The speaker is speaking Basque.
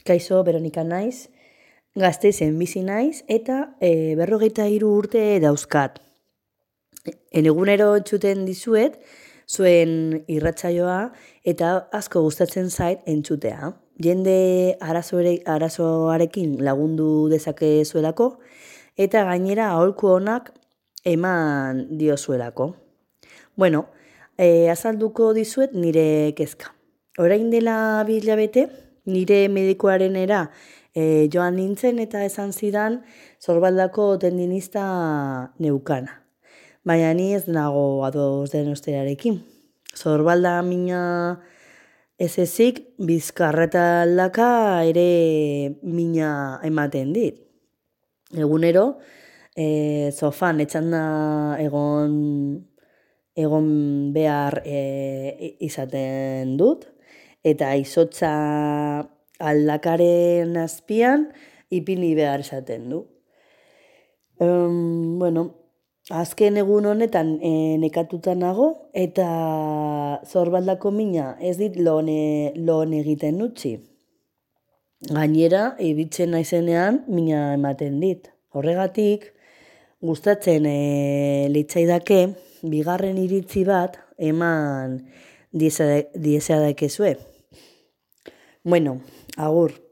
Kaixo, Veronika naiz, Gasteizen bizi naiz eta 43 urte dauzkat. Egunero entzuten dizuet zuen irratsaioa eta asko gustatzen zait entzutea. Jende arazoarekin lagundu dezakezuelako eta gainera aholku onak eman diozuelako. Bueno, azalduko dizuet nire kezka. Orain dela 2 hilabete, nire medikuarenera joan nintzen eta esan zidan Zorbaldako tendinista neukana. Baina ni ez nago ados denosterarekin. Zorbalda mina ez ezik, bizkarreta aldaka ere mina ematen dit. Egunero, sofan etxanda egon behar izaten dut, eta izotza aldakaren azpian ipini behar izaten du. Azken egun honetan nekatuta nago eta Zorbaldako mina ez dit lon egiten utzi. Gainera, ibitzen naizenean mina ematen dit. Horregatik, gustatzen litzaidake bigarren iritzi bat eman diezadekezue. Bueno, agur.